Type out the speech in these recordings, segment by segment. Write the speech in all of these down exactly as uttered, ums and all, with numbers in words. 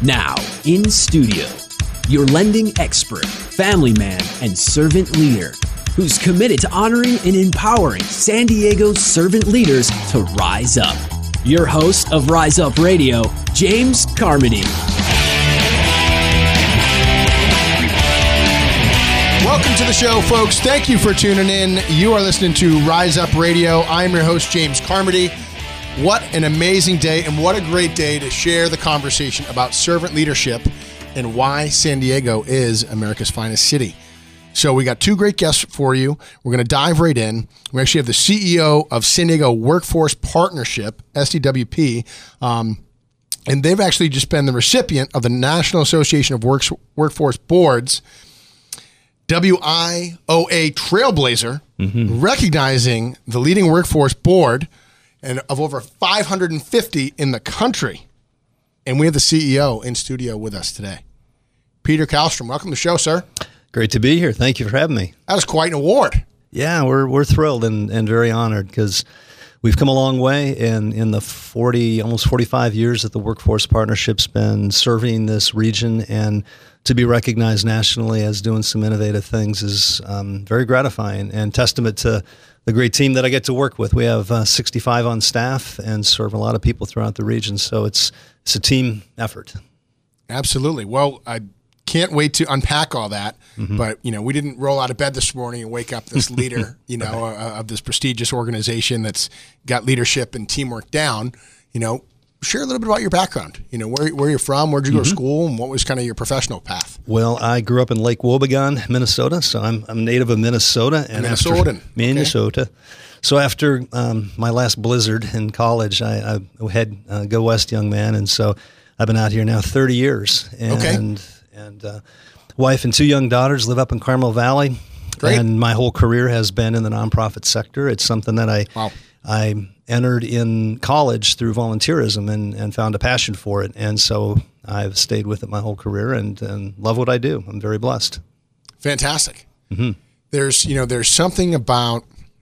Now, in studio, your lending expert, family man, and servant leader who's committed to honoring and empowering San Diego's servant leaders to rise up. Your host of Rise Up Radio, James Carmody. Welcome to the show, folks. Thank you for tuning in. You are listening to Rise Up Radio. I'm your host, James Carmody. What an amazing day, and what a great day to share the conversation about servant leadership and why San Diego is America's finest city. So we got two great guests for you. We're going to dive right in. We actually have the C E O of San Diego Workforce Partnership, S D W P, um, and they've actually just been the recipient of the National Association of Works, Workforce Boards W I O A Trailblazer, mm-hmm. recognizing the leading workforce board and of over five hundred fifty in the country. And we have the C E O in studio with us today. Peter Kallstrom, welcome to the show, sir. Great to be here. Thank you for having me. That was quite an award. Yeah, we're we're thrilled and, and very honored because we've come a long way in, in the forty, almost forty-five years that the Workforce Partnership's been serving this region, and to be recognized nationally as doing some innovative things is um, very gratifying and testament to the great team that I get to work with. We have uh, sixty-five on staff and serve a lot of people throughout the region, so it's it's a team effort. Absolutely. Well, I can't wait to unpack all that, mm-hmm. but you know, we didn't roll out of bed this morning and wake up this leader, you know, uh, of this prestigious organization that's got leadership and teamwork down. You know, share a little bit about your background. You know, where where you're from, where'd you go mm-hmm. to school, and what was kind of your professional path? Well, I grew up in Lake Wobegon, Minnesota, so I'm I'm native of Minnesota, and Minnesotan. after Minnesota. Okay. So after um, my last blizzard in college, I, I had uh, Go West young man, and so I've been out here now thirty years, and okay. and uh, wife and two young daughters live up in Carmel Valley. Great. And my whole career has been in the nonprofit sector. It's something that I wow. I entered in college through volunteerism and, and found a passion for it. And so I've stayed with it my whole career and, and love what I do. I'm very blessed. Fantastic. Mm-hmm. There's, you know, there's something about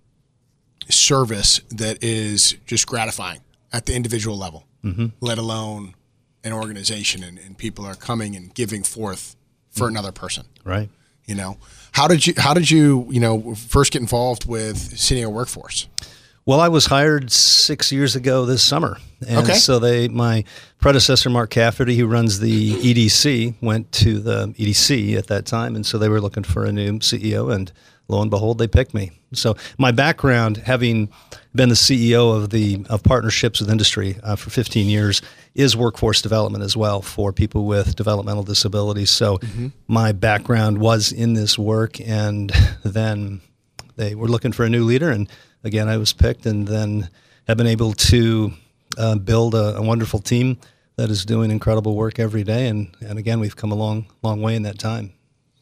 service that is just gratifying at the individual level, mm-hmm. let alone an organization, and, and people are coming and giving forth for mm-hmm. another person. Right. You know, how did you, how did you, you know, first get involved with San Diego Workforce? Well, I was hired six years ago this summer. And okay. so they, my predecessor, Mark Cafferty, who runs the E D C, went to the E D C at that time. And so they were looking for a new C E O, and lo and behold, they picked me. So my background, having been the C E O of the of partnerships with industry uh, for fifteen years, is workforce development as well for people with developmental disabilities. So mm-hmm. my background was in this work, and then they were looking for a new leader, and again, I was picked, and then have been able to uh, build a, a wonderful team that is doing incredible work every day. And, and again, we've come a long, long way in that time.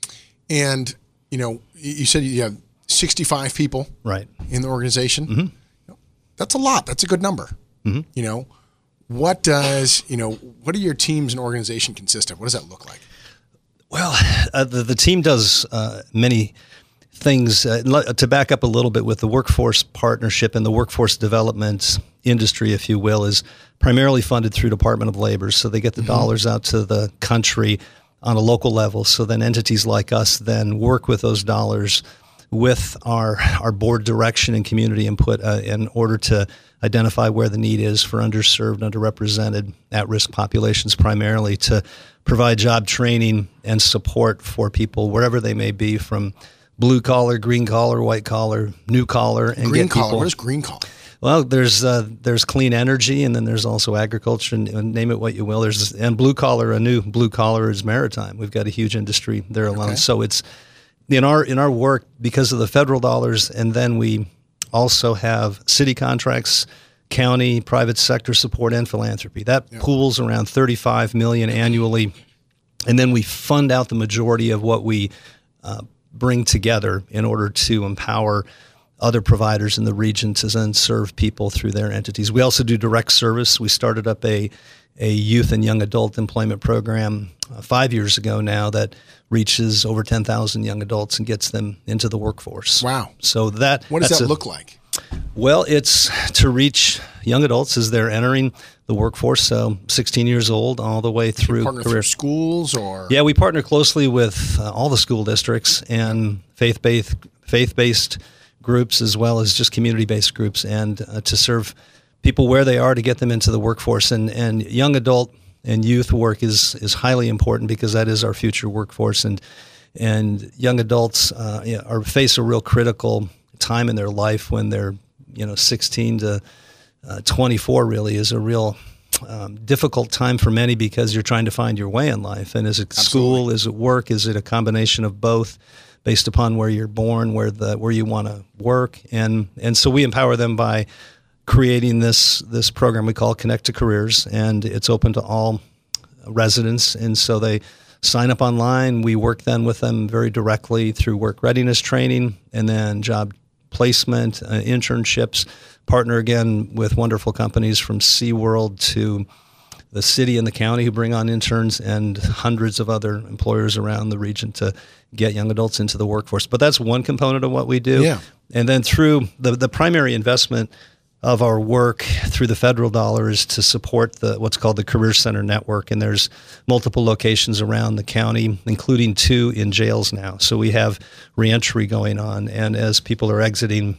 And, you know, you said you have sixty-five people right. in the organization. Mm-hmm. That's a lot. That's a good number. Mm-hmm. You know, what does, you know, what do your teams and organization consist of? What does that look like? Well, uh, the, the team does uh, many things. Uh, to back up a little bit, with the Workforce Partnership and the workforce development industry, if you will, is primarily funded through Department of Labor. So they get the mm-hmm. dollars out to the country on a local level. So then entities like us then work with those dollars with our our board direction and community input uh, in order to identify where the need is for underserved, underrepresented, at-risk populations, primarily to provide job training and support for people wherever they may be, from blue collar, green collar, white collar, new collar, and green get collar. people. What is green collar? Well, there's uh, there's clean energy, and then there's also agriculture, and, and name it what you will. There's and blue collar. A new blue collar is maritime. We've got a huge industry there alone. Okay. So it's in our in our work, because of the federal dollars, and then we also have city contracts, county, private sector support, and philanthropy. That yeah. pools around thirty-five million dollars annually, and then we fund out the majority of what we uh, bring together in order to empower other providers in the region to then serve people through their entities. We also do direct service. We started up a a youth and young adult employment program uh, five years ago now that reaches over ten thousand young adults and gets them into the workforce. Wow. So that what does that's that a, look like? Well, it's to reach young adults as they're entering the workforce, so sixteen years old all the way through partner career through schools or yeah we partner closely with uh, all the school districts and faith-based faith-based groups as well as just community-based groups, and uh, to serve people where they are to get them into the workforce. And and young adult and youth work is is highly important because that is our future workforce. And and young adults uh, yeah, are face a real critical time in their life when they're you know sixteen to twenty-four. Really is a real um, difficult time for many because you're trying to find your way in life. And is it Absolutely. school? Is it work? Is it a combination of both, based upon where you're born, where the where you want to work? And and so we empower them by creating this this program we call Connect to Careers, and it's open to all residents. And so they sign up online. We work then with them very directly through work readiness training and then job placement, uh, internships, partner again with wonderful companies from SeaWorld to the city and the county who bring on interns and hundreds of other employers around the region to get young adults into the workforce. But that's one component of what we do. Yeah. And then through the, the primary investment of our work through the federal dollars to support the what's called the Career Center Network. And there's multiple locations around the county, including two in jails now. So we have reentry going on. And as people are exiting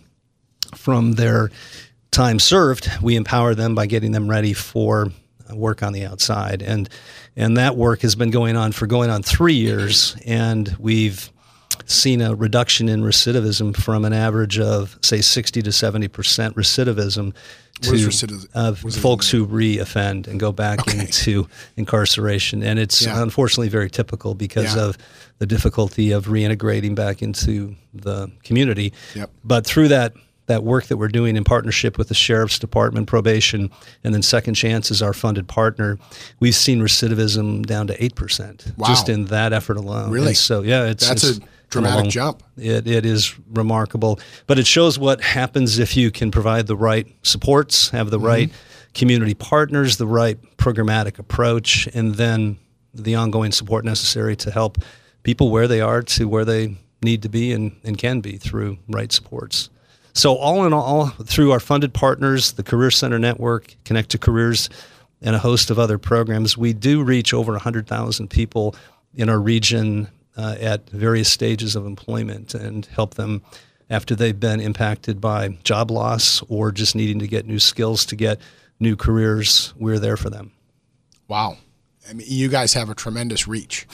from their time served, we empower them by getting them ready for work on the outside. And and that work has been going on for going on three years. And we've seen a reduction in recidivism from an average of, say, sixty to seventy percent recidivism to recidivism? uh, folks who re-offend and go back Okay. into incarceration. And it's Yeah. unfortunately very typical because Yeah. of the difficulty of reintegrating back into the community. Yep. But through that that work that we're doing in partnership with the Sheriff's Department, probation, and then Second Chance is our funded partner, we've seen recidivism down to eight percent Wow. just in that effort alone. Really? And so, yeah, it's That's it's a dramatic come along. jump. It, it is remarkable, but it shows what happens if you can provide the right supports, have the Mm-hmm. right community partners, the right programmatic approach, and then the ongoing support necessary to help people where they are to where they need to be and, and can be through right supports. So all in all, through our funded partners, the Career Center Network, Connect to Careers, and a host of other programs, we do reach over one hundred thousand people in our region uh, at various stages of employment and help them after they've been impacted by job loss or just needing to get new skills to get new careers. We're there for them. Wow. I mean, you guys have a tremendous reach.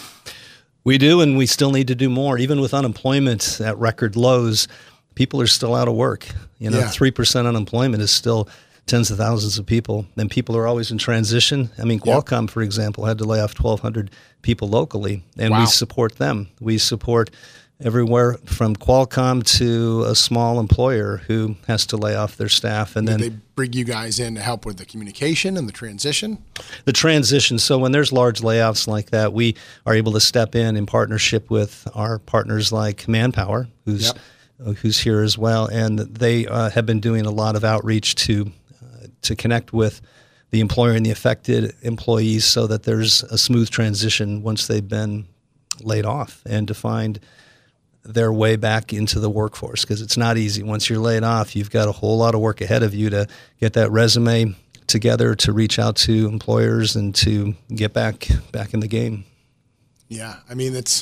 We do, and we still need to do more. Even with unemployment at record lows, people are still out of work. You know, Yeah. three percent unemployment is still tens of thousands of people, and people are always in transition. I mean, Qualcomm, yep. for example, had to lay off twelve hundred people locally, and wow. we support them. We support everywhere from Qualcomm to a small employer who has to lay off their staff. And Did then they bring you guys in to help with the communication and the transition? The transition. So when there's large layoffs like that, we are able to step in in partnership with our partners like Manpower, who's Yep. uh, who's here as well, and they uh, have been doing a lot of outreach to uh, to connect with the employer and the affected employees so that there's a smooth transition once they've been laid off, and to find their way back into the workforce, because it's not easy. Once you're laid off, you've got a whole lot of work ahead of you to get that resume together, to reach out to employers, and to get back back in the game. Yeah, I mean, it's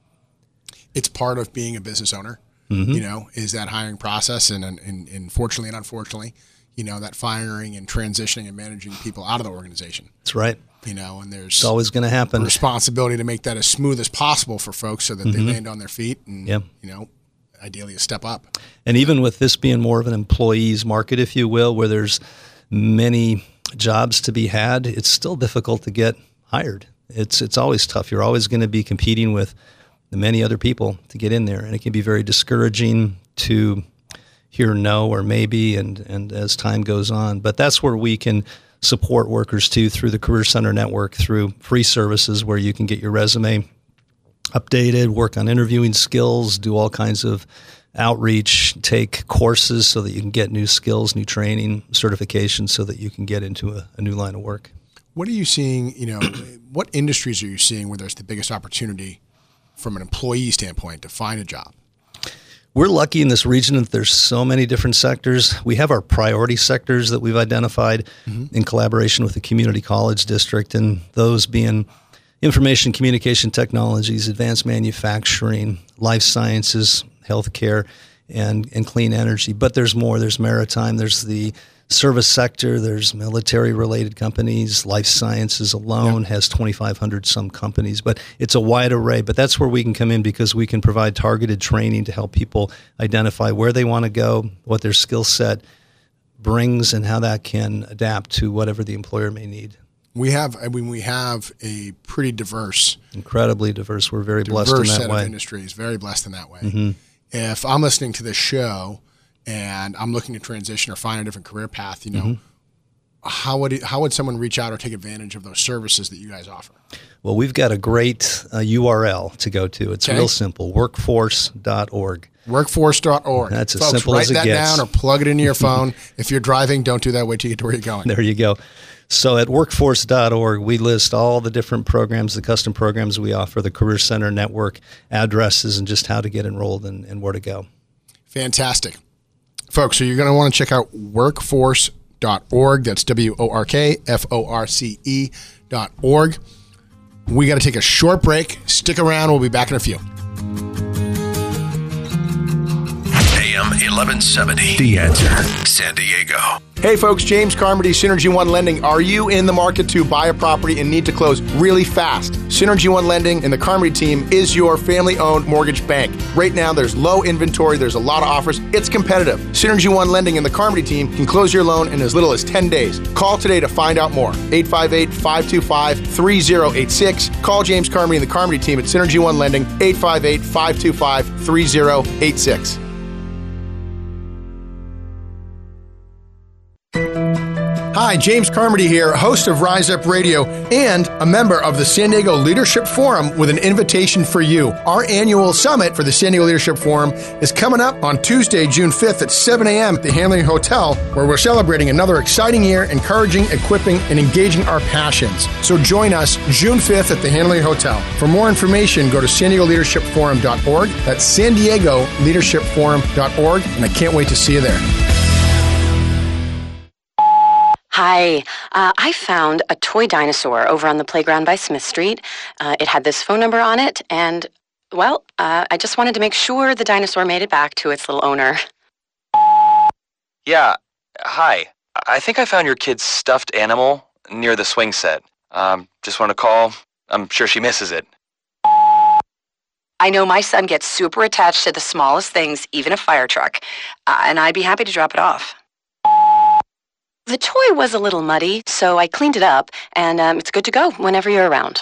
it's part of being a business owner. Mm-hmm. You know, is that hiring process, and, and and fortunately and unfortunately, you know, that firing and transitioning and managing people out of the organization. That's right. You know, and there's It's always going to happen. a responsibility to make that as smooth as possible for folks so that Mm-hmm. they land on their feet and, Yep. you know, ideally a step up. And even with this being more of an employee's market, if you will, where there's many jobs to be had, it's still difficult to get hired. It's it's always tough. You're always going to be competing with the many other people to get in there, and it can be very discouraging to hear no or maybe, and, and as time goes on. But that's where we can support workers too, through the Career Center Network, through free services where you can get your resume updated, work on interviewing skills, do all kinds of outreach, take courses so that you can get new skills, new training, certifications so that you can get into a, a new line of work. What are you seeing, you know, what industries are you seeing where there's the biggest opportunity from an employee standpoint to find a job? We're lucky in this region that there's so many different sectors. We have our priority sectors that we've identified mm-hmm. in collaboration with the community college district, and those being information communication technologies, advanced manufacturing, life sciences, healthcare, and, and clean energy. But there's more. There's maritime. There's the service sector. There's military-related companies. Life sciences alone yep. has twenty-five hundred some companies. But it's a wide array. But that's where we can come in because we can provide targeted training to help people identify where they want to go, what their skill set brings, and how that can adapt to whatever the employer may need. We have, I mean, we have a pretty diverse, incredibly diverse. We're very diverse blessed in that set way. Of industries, very blessed in that way. Mm-hmm. If I'm listening to this show and I'm looking to transition or find a different career path, you know, mm-hmm. how would it, how would someone reach out or take advantage of those services that you guys offer? Well, we've got a great uh, U R L to go to. It's okay. real simple: workforce dot org. workforce dot org. That's as Folks, simple as it gets. Write that down or plug it into your phone. If you're driving, don't do that. Wait till you get to where you're going. There you go. So at workforce dot org, we list all the different programs, the custom programs we offer, the Career Center network, addresses, and just how to get enrolled and, and where to go. Fantastic. Folks, so you're going to want to check out workforce dot org. That's W O R K F O R C E dot org. We got to take a short break. Stick around. We'll be back in a few. A M eleven seventy. The Answer. San Diego. Hey folks, James Carmody, Synergy One Lending. Are you in the market to buy a property and need to close really fast? Synergy One Lending and the Carmody team is your family-owned mortgage bank. Right now, there's low inventory, there's a lot of offers, it's competitive. Synergy One Lending and the Carmody team can close your loan in as little as ten days. Call today to find out more. eight five eight, five two five, three zero eight six. Call James Carmody and the Carmody team at Synergy One Lending, eight five eight, five two five, three zero eight six. Hi, James Carmody here, host of Rise Up Radio and a member of the San Diego Leadership Forum with an invitation for you. Our annual summit for the San Diego Leadership Forum is coming up on Tuesday, June fifth at seven a.m. at the Hanley Hotel, where we're celebrating another exciting year, encouraging, equipping, and engaging our passions. So join us June fifth at the Hanley Hotel. For more information, go to san diego leadership forum dot org. That's san diego leadership forum dot org, and I can't wait to see you there. Hi, uh, I found a toy dinosaur over on the playground by Smith Street. Uh, it had this phone number on it, and, well, uh, I just wanted to make sure the dinosaur made it back to its little owner. Yeah, hi. I think I found your kid's stuffed animal near the swing set. Um, just want to call. I'm sure she misses it. I know my son gets super attached to the smallest things, even a fire truck, uh, and I'd be happy to drop it off. The toy was a little muddy, so I cleaned it up, and um, it's good to go whenever you're around.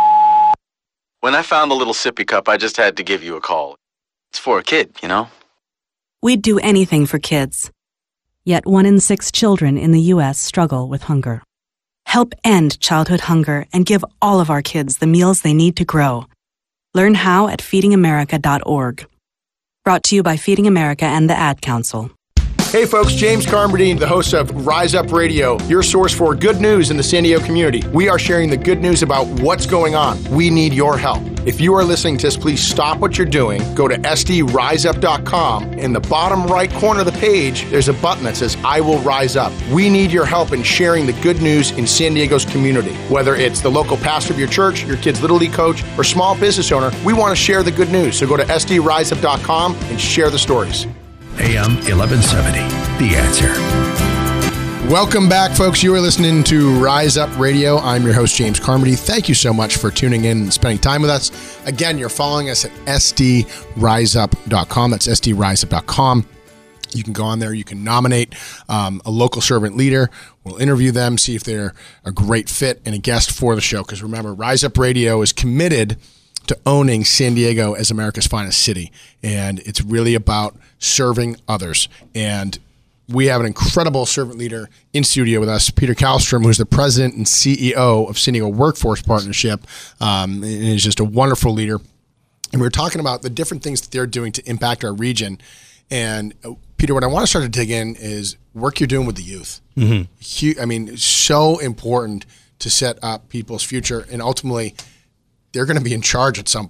When I found the little sippy cup, I just had to give you a call. It's for a kid, you know? We'd do anything for kids. Yet one in six children in the U S struggle with hunger. Help end childhood hunger and give all of our kids the meals they need to grow. Learn how at feeding america dot org. Brought to you by Feeding America and the Ad Council. Hey folks, James Carmody, the host of Rise Up Radio, your source for good news in the San Diego community. We are sharing the good news about what's going on. We need your help. If you are listening to this, please stop what you're doing. Go to S D rise up dot com. In the bottom right corner of the page, there's a button that says, I will rise up. We need your help in sharing the good news in San Diego's community. Whether it's the local pastor of your church, your kid's Little League coach, or small business owner, we want to share the good news. So go to S D rise up dot com and share the stories. A M eleven seventy, The Answer. Welcome back, folks. You are listening to Rise Up Radio. I'm your host, James Carmody. Thank you so much for tuning in and spending time with us. Again, you're following us at S D rise up dot com. That's S D rise up dot com. You can go on there. You can nominate um, a local servant leader. We'll interview them, see if they're a great fit and a guest for the show. Because remember, Rise Up Radio is committed to owning San Diego as America's finest city. And it's really about serving others. And we have an incredible servant leader in studio with us, Peter Kallstrom, who's the president and C E O of San Diego Workforce Partnership, um, and is just a wonderful leader. And we were talking about the different things that they're doing to impact our region. And uh, Peter, what I want to start to dig in is work you're doing with the youth. Mm-hmm. I mean, it's so important to set up people's future, and ultimately, they're going to be in charge at some point.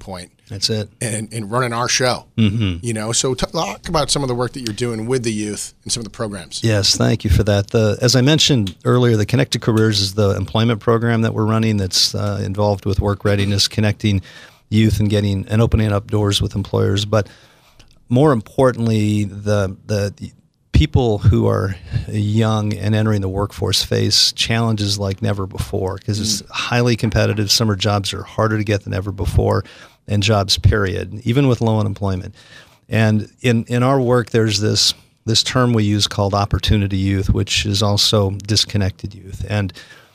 That's it. And, and running our show. Mm-hmm. You know, so talk about some of the work that you're doing with the youth and some of the programs. Yes, thank you for that. The, as I mentioned earlier, the Connected Careers is the employment program that we're running that's uh, involved with work readiness, connecting youth and getting and opening up doors with employers. But more importantly, the the, the people who are young and entering the workforce face challenges like never before because it's mm. highly competitive. Summer jobs are harder to get than ever before, and jobs, period, even with low unemployment. And in, in our work, there's this this term we use called opportunity youth, which is also disconnected youth. And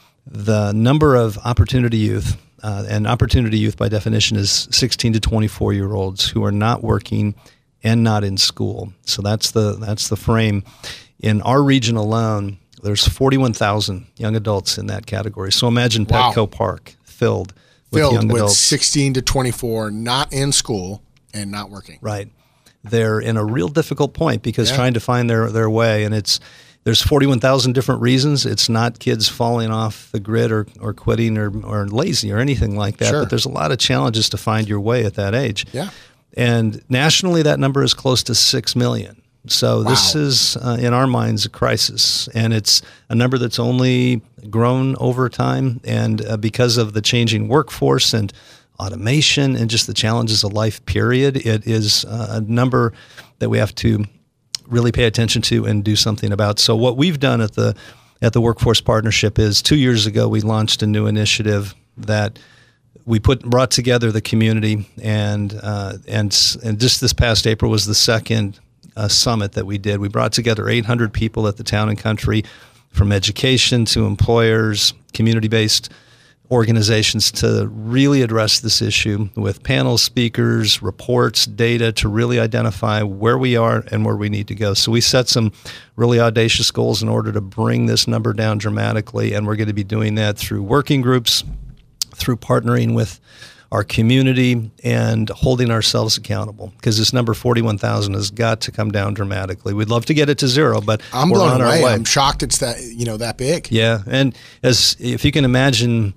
the number of opportunity youth, uh, and opportunity youth by definition is sixteen to twenty-four year olds who are not working and not in school. So that's the that's the frame. In our region alone, there's forty-one thousand young adults in that category. So imagine Wow. Petco Park filled with Filled young with adults. sixteen to twenty-four, not in school and not working. Right. They're in a real difficult point because Yeah. trying to find their, their way, and it's there's forty-one thousand different reasons. It's not kids falling off the grid or, or quitting or, or lazy or anything like that, Sure. but there's a lot of challenges to find your way at that age. Yeah. And nationally, that number is close to six million. So this Wow. is, uh, in our minds, a crisis. And it's a number that's only grown over time. And uh, because of the changing workforce and automation and just the challenges of life, period, it is uh, a number that we have to really pay attention to and do something about. So what we've done at the at the Workforce Partnership is two years ago, we launched a new initiative that we put brought together the community, and uh, and and just this past April was the second uh, summit that we did. We brought together eight hundred people at the Town and Country, from education to employers, community-based organizations, to really address this issue with panel speakers, reports, data to really identify where we are and where we need to go. So we set some really audacious goals in order to bring this number down dramatically, and we're going to be doing that through working groups, through partnering with our community and holding ourselves accountable, because this number forty-one thousand has got to come down dramatically. We'd love to get it to zero, but I'm we're blown on away. our way. I'm shocked it's that, you know, that big. Yeah, and as if you can imagine,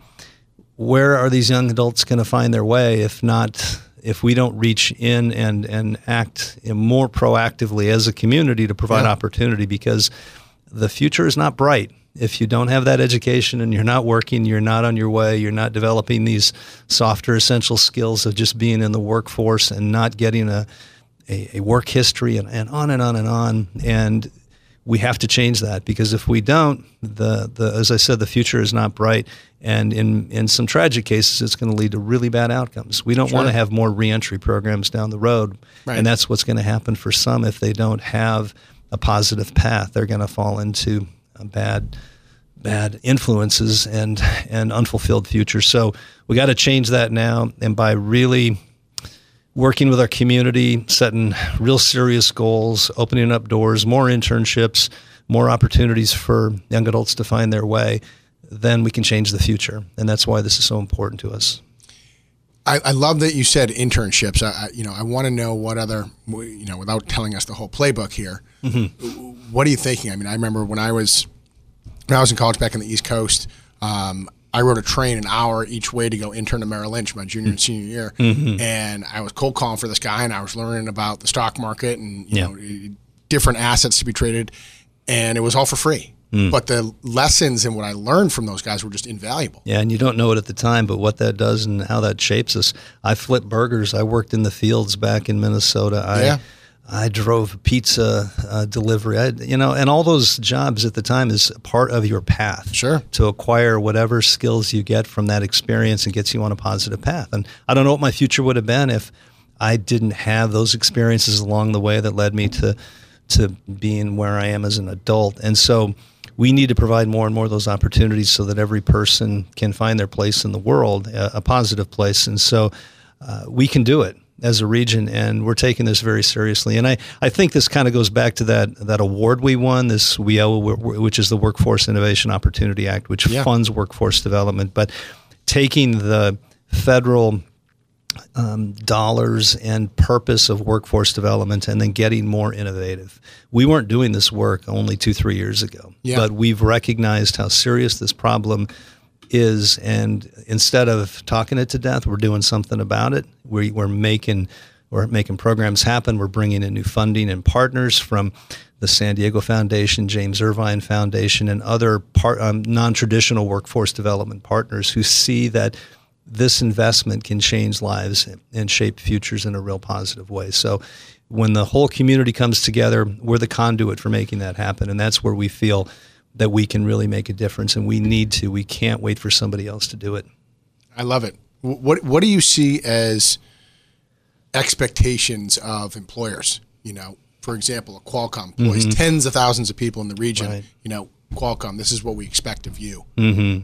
where are these young adults going to find their way if not if we don't reach in and and act more proactively as a community to provide Yeah. opportunity, because the future is not bright. If you don't have that education and you're not working, you're not on your way, you're not developing these softer essential skills of just being in the workforce and not getting a, a, a work history, and, and on and on and on. And we have to change that, because if we don't, the, the as I said, the future is not bright. And in, in some tragic cases, it's going to lead to really bad outcomes. We don't Sure. want to have more reentry programs down the road. Right. And that's what's going to happen for some if they don't have a positive path. They're going to fall into a bad bad influences and and unfulfilled future. So we got to change that now, and by really working with our community, setting real serious goals, opening up doors, more internships, more opportunities for young adults to find their way, then we can change the future. And that's why this is so important to us. I, I love that you said internships. I, I, you know, I want to know what other, you know, without telling us the whole playbook here, mm-hmm. what are you thinking? I mean, I remember when I was when I was in college back on the East Coast, um, I rode a train an hour each way to go intern to Merrill Lynch my junior and senior year, mm-hmm. and I was cold calling for this guy, and I was learning about the stock market and you yeah. know different assets to be traded, and it was all for free. Mm. But the lessons and what I learned from those guys were just invaluable. Yeah, and you don't know it at the time, but what that does and how that shapes us. I flipped burgers. I worked in the fields back in Minnesota. I, yeah. I drove pizza uh, delivery. I, you know, and all those jobs at the time is part of your path. Sure. To acquire whatever skills you get from that experience and gets you on a positive path. And I don't know what my future would have been if I didn't have those experiences along the way that led me to to being where I am as an adult. And so we need to provide more and more of those opportunities so that every person can find their place in the world, a, a positive place. And so uh, we can do it as a region, and we're taking this very seriously. And I, I think this kind of goes back to that that award we won, this W I O A, which is the Workforce Innovation Opportunity Act, which yeah. funds workforce development. But taking the federal um, dollars and purpose of workforce development and then getting more innovative. We weren't doing this work only two, three years ago, yeah. but we've recognized how serious this problem is, and instead of talking it to death, we're doing something about it. We, we're making we're making programs happen. We're bringing in new funding and partners from the San Diego Foundation, James Irvine Foundation, and other part, um, non-traditional workforce development partners who see that this investment can change lives and shape futures in a real positive way. So when the whole community comes together, we're the conduit for making that happen, and that's where we feel that we can really make a difference, and we need to. We can't wait for somebody else to do it. I love it. What What do you see as expectations of employers? You know, for example, a Qualcomm employs mm-hmm. tens of thousands of people in the region. Right. You know, Qualcomm, this is what we expect of you. Mm-hmm.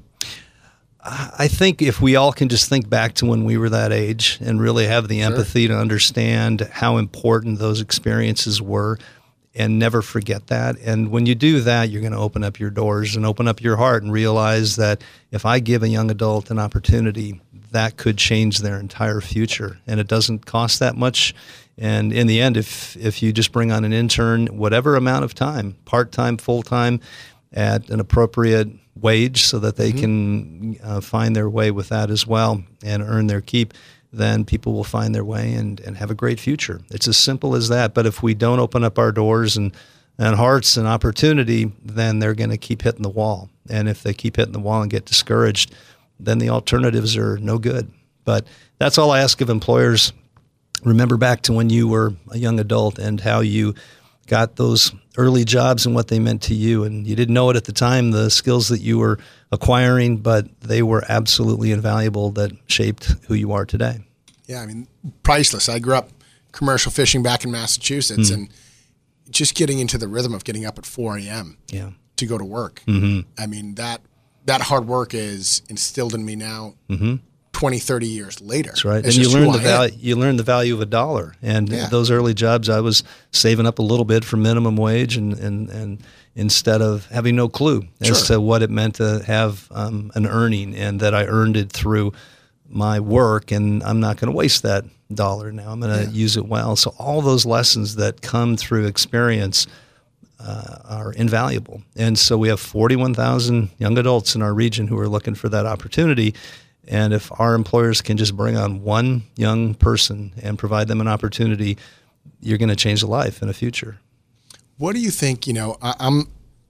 I think if we all can just think back to when we were that age and really have the empathy sure. to understand how important those experiences were and never forget that. And when you do that, you're going to open up your doors and open up your heart and realize that if I give a young adult an opportunity, that could change their entire future. And it doesn't cost that much. And in the end, if if you just bring on an intern, whatever amount of time, part-time, full-time, at an appropriate wage so that they mm-hmm. can uh, find their way with that as well and earn their keep, then people will find their way and, and have a great future. It's as simple as that. But if we don't open up our doors and, and hearts and opportunity, then they're going to keep hitting the wall. And if they keep hitting the wall and get discouraged, then the alternatives are no good. But that's all I ask of employers. Remember back to when you were a young adult and how you got those early jobs and what they meant to you. And you didn't know it at the time, the skills that you were acquiring, but they were absolutely invaluable that shaped who you are today. Yeah, I mean, priceless. I grew up commercial fishing back in Massachusetts mm. and just getting into the rhythm of getting up at four a.m. Yeah. to go to work. Mm-hmm. I mean, that that hard work is instilled in me now mm-hmm. twenty, thirty years later. That's right. It's and you learn the value. Am. You learn the value of a dollar. And yeah. those early jobs, I was saving up a little bit for minimum wage, and and, and instead of having no clue sure. as to what it meant to have um, an earning, and that I earned it through my work, and I'm not going to waste that dollar now. I'm going to yeah. use it well. So all those lessons that come through experience uh, are invaluable. And so we have forty-one thousand young adults in our region who are looking for that opportunity. And if our employers can just bring on one young person and provide them an opportunity, you're going to change a life in the future. What do you think? You know, I, I'm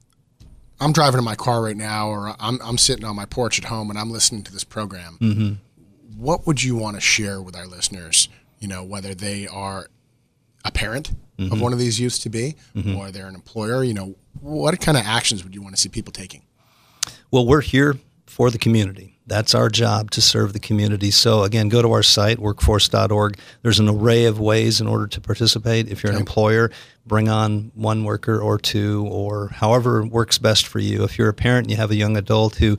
I'm driving in my car right now, or I'm I'm sitting on my porch at home, and I'm listening to this program. Mm-hmm. What would you want to share with our listeners? You know, whether they are a parent mm-hmm. of one of these youths to be, mm-hmm. or they're an employer. You know, what kind of actions would you want to see people taking? Well, we're here for the community. That's our job, to serve the community. So again, go to our site, workforce dot org. There's an array of ways in order to participate. If you're an employer, bring on one worker or two, or however works best for you. If you're a parent and you have a young adult who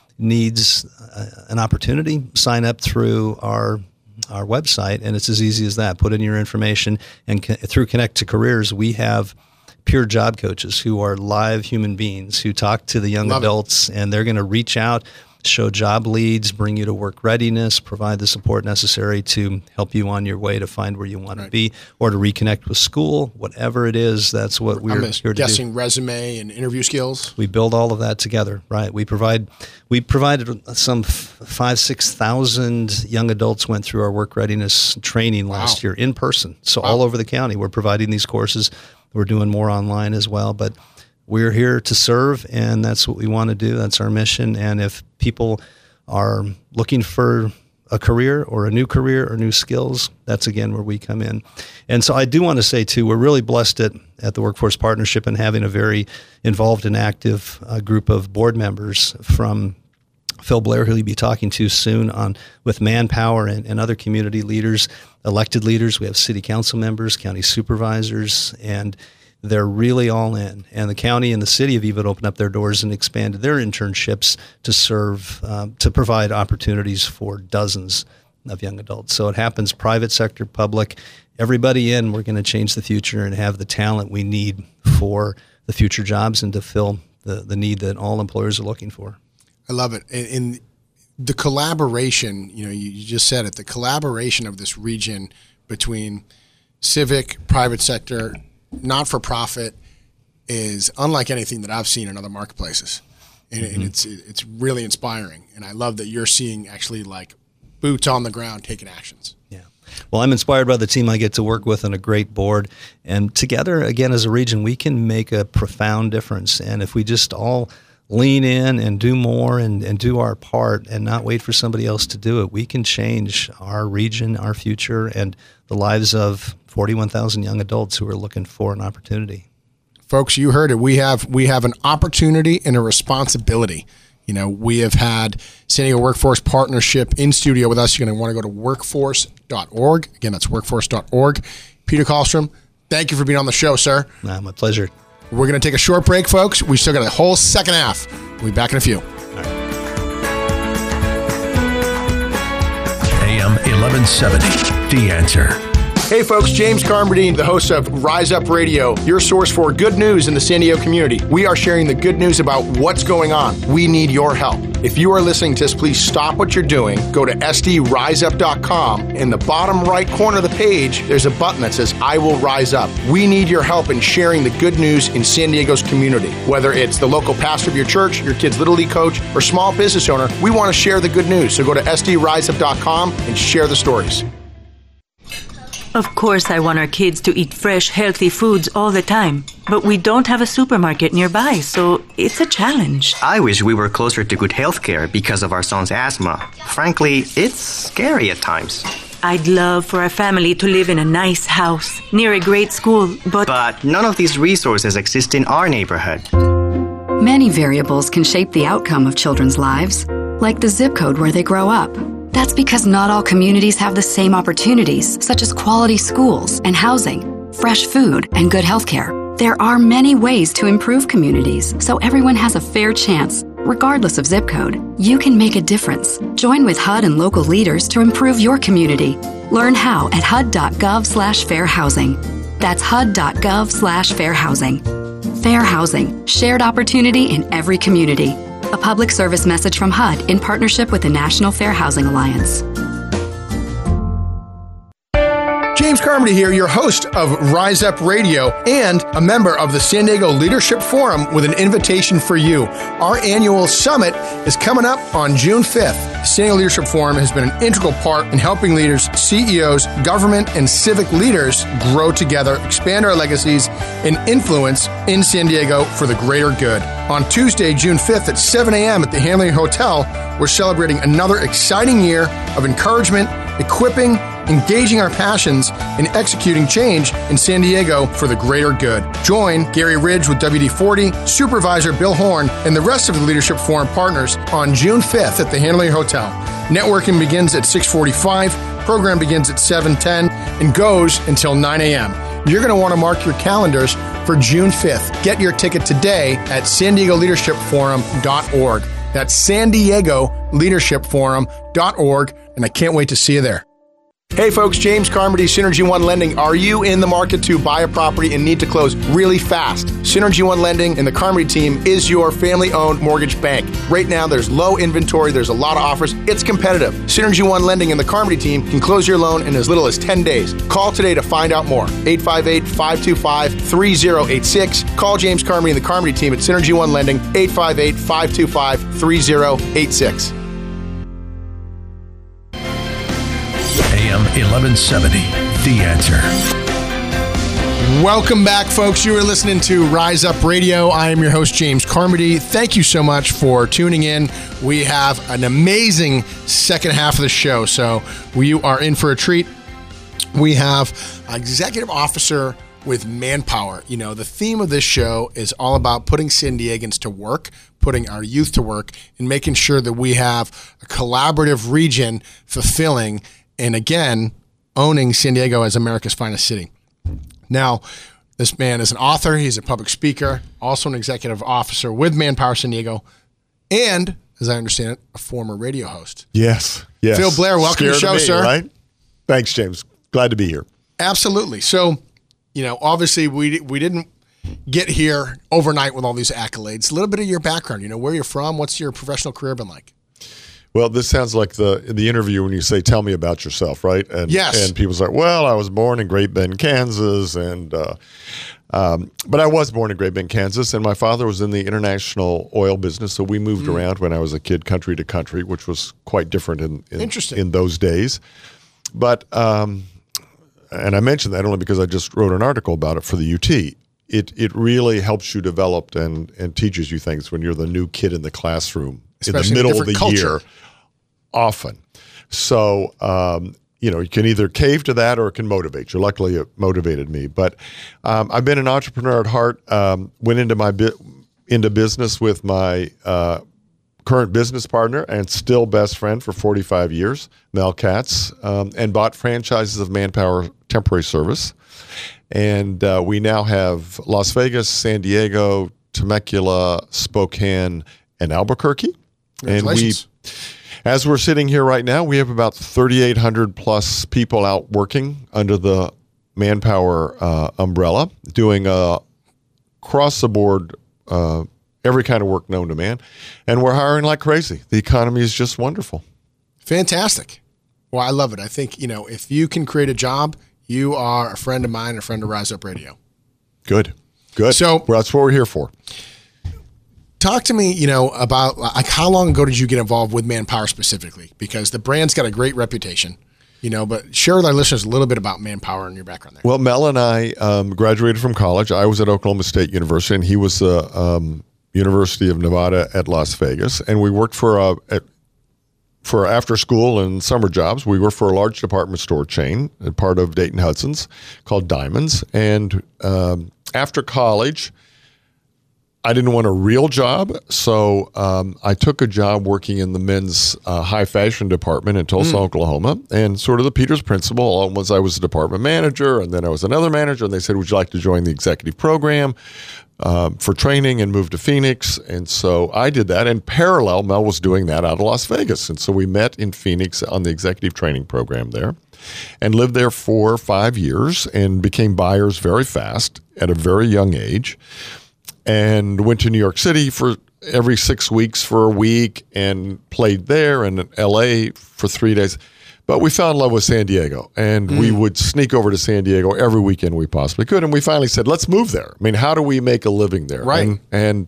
needs uh, an opportunity, sign up through our our website, and it's as easy as that. Put in your information, and co- through Connect to Careers, we have peer job coaches who are live human beings who talk to the young Love adults, it. and they're going to reach out, show job leads, bring you to work readiness, provide the support necessary to help you on your way to find where you want right. to be, or to reconnect with school, whatever it is. That's what we're I'm here to do. guessing resume and interview skills. We build all of that together, right? We provide, we provided some five, six thousand young adults went through our work readiness training last wow. year in person. So wow. all over the county, we're providing these courses. We're doing more online as well, but we're here to serve, and that's what we want to do. That's our mission. And if people are looking for a career or a new career or new skills, that's again where we come in. And so I do want to say too, we're really blessed at, at the Workforce Partnership and having a very involved and active uh, group of board members, from Phil Blair, who you'll be talking to soon, on with Manpower and, and other community leaders, elected leaders. We have city council members, county supervisors, and they're really all in. And the county and the city have even opened up their doors and expanded their internships to serve, um, to provide opportunities for dozens of young adults. So it happens private sector, public, everybody in. We're going to change the future and have the talent we need for the future jobs and to fill the, the need that all employers are looking for. I love it. And, and the collaboration, you know, you, you just said it, the collaboration of this region between civic, private sector, not-for-profit is unlike anything that I've seen in other marketplaces. and, mm-hmm. and it's it's really inspiring. And I love that you're seeing actually like boots on the ground taking actions. Yeah. Well, I'm inspired by the team I get to work with and a great board. And together, again, as a region, we can make a profound difference. And if we just all lean in and do more and, and do our part and not wait for somebody else to do it, we can change our region, our future, and the lives of forty-one thousand young adults who are looking for an opportunity. Folks, you heard it. We have we have an opportunity and a responsibility. You know, we have had San Diego Workforce Partnership in studio with us. You're going to want to go to workforce dot org. Again, that's workforce dot org. Peter Kallstrom, thank you for being on the show, sir. Nah, my pleasure. We're going to take a short break, folks. We still got a whole second half. We'll be back in a few. A M eleven seventy, The Answer. Hey folks, James Carmody, the host of Rise Up Radio, your source for good news in the San Diego community. We are sharing the good news about what's going on. We need your help. If you are listening to this, please stop what you're doing. Go to S D rise up dot com. In the bottom right corner of the page, there's a button that says, I will rise up. We need your help in sharing the good news in San Diego's community. Whether it's the local pastor of your church, your kid's Little League coach, or small business owner, we want to share the good news. So go to S D rise up dot com and share the stories. Of course, I want our kids to eat fresh, healthy foods all the time. But we don't have a supermarket nearby, so it's a challenge. I wish we were closer to good health care because of our son's asthma. Frankly, it's scary at times. I'd love for our family to live in a nice house, near a great school, but... But none of these resources exist in our neighborhood. Many variables can shape the outcome of children's lives, like the zip code where they grow up. That's because not all communities have the same opportunities, such as quality schools and housing, fresh food, and good healthcare. There are many ways to improve communities, so everyone has a fair chance, regardless of zip code. You can make a difference. Join with H U D and local leaders to improve your community. Learn how at H U D dot gov slash fair housing. That's H U D dot gov slash fair housing. Fair housing, shared opportunity in every community. A public service message from H U D in partnership with the National Fair Housing Alliance. James Carmody here, your host of Rise Up Radio and a member of the San Diego Leadership Forum with an invitation for you. Our annual summit is coming up on June fifth. The San Diego Leadership Forum has been an integral part in helping leaders, C E Os, government, and civic leaders grow together, expand our legacies, and influence in San Diego for the greater good. On Tuesday, June fifth at seven a.m. at the Hanley Hotel, we're celebrating another exciting year of encouragement, equipping, engaging our passions, and executing change in San Diego for the greater good. Join Gary Ridge with W D forty, Supervisor Bill Horn, and the rest of the Leadership Forum partners on June fifth at the Hanley Hotel. Networking begins at six forty-five, program begins at seven ten, and goes until nine a.m. You're going to want to mark your calendars for June fifth. Get your ticket today at san diego leadership forum dot org. That's san diego leadership forum dot org, and I can't wait to see you there. Hey folks, James Carmody, Synergy One Lending. Are you in the market to buy a property and need to close really fast? Synergy One Lending and the Carmody team is your family-owned mortgage bank. Right now, there's low inventory, there's a lot of offers, it's competitive. Synergy One Lending and the Carmody team can close your loan in as little as ten days. Call today to find out more. eight five eight, five two five, three zero eight six. Call James Carmody and the Carmody team at Synergy One Lending, eight five eight, five two five, three zero eight six. A M eleven seventy, The Answer. Welcome back, folks. You are listening to Rise Up Radio. I am your host, James Carmody. Thank you so much for tuning in. We have an amazing second half of the show, so you are in for a treat. We have an executive officer with Manpower. You know, the theme of this show is all about putting San Diegans to work, putting our youth to work, and making sure that we have a collaborative region fulfilling and, again, owning San Diego as America's finest city. Now, this man is an author. He's a public speaker, also an executive officer with Manpower San Diego, and, as I understand it, a former radio host. Yes, yes. Phil Blair, welcome to the show, me, sir. Right? Thanks, James. Glad to be here. Absolutely. So, you know, obviously we we didn't get here overnight with all these accolades. A little bit of your background, you know, where you're from, what's your professional career been like? Well, this sounds like the the interview when you say, "Tell me about yourself," right? And yes. And people say, "Well, I was born in Great Bend, Kansas," and uh, um, but I was born in Great Bend, Kansas, and my father was in the international oil business, so we moved mm. around when I was a kid, country to country, which was quite different in in, Interesting. in those days. But um, and I mentioned that only because I just wrote an article about it for the U T. It it really helps you develop and and teaches you things when you're the new kid in the classroom. Especially in the middle in a of the culture. year, often. So, um, you know, you can either cave to that or it can motivate you. Luckily, it motivated me. But um, I've been an entrepreneur at heart. Um, went into my bi- into business with my uh, current business partner and still best friend for forty-five years, Mel Katz, um, and bought franchises of Manpower Temporary Service. And uh, we now have Las Vegas, San Diego, Temecula, Spokane, and Albuquerque. And we, as we're sitting here right now, we have about thirty-eight hundred plus people out working under the Manpower uh, umbrella, doing uh, across the board uh, every kind of work known to man. And we're hiring like crazy. The economy is just wonderful. Fantastic. Well, I love it. I think, you know, if you can create a job, you are a friend of mine, a friend of Rise Up Radio. Good. Good. So well, that's what we're here for. Talk to me, you know, about like how long ago did you get involved with Manpower specifically? Because the brand's got a great reputation, you know, but share with our listeners a little bit about Manpower and your background there. Well, Mel and I um, graduated from college. I was at Oklahoma State University, and he was the um, University of Nevada at Las Vegas. And we worked for a, at, for after school and summer jobs. We worked for a large department store chain, part of Dayton Hudson's, called Diamonds. And um, after college, I didn't want a real job, so um, I took a job working in the men's uh, high fashion department in Tulsa, mm. Oklahoma, and sort of the Peters principle was I was a department manager, and then I was another manager, and they said, would you like to join the executive program um, for training and move to Phoenix? And so I did that. In parallel, Mel was doing that out of Las Vegas, and so we met in Phoenix on the executive training program there and lived there for five years and became buyers very fast at a very young age. And went to New York City for every six weeks for a week and played there, and in L A for three days. But we fell in love with San Diego, and mm. we would sneak over to San Diego every weekend we possibly could. And we finally said, let's move there. I mean, how do we make a living there? Right. And and,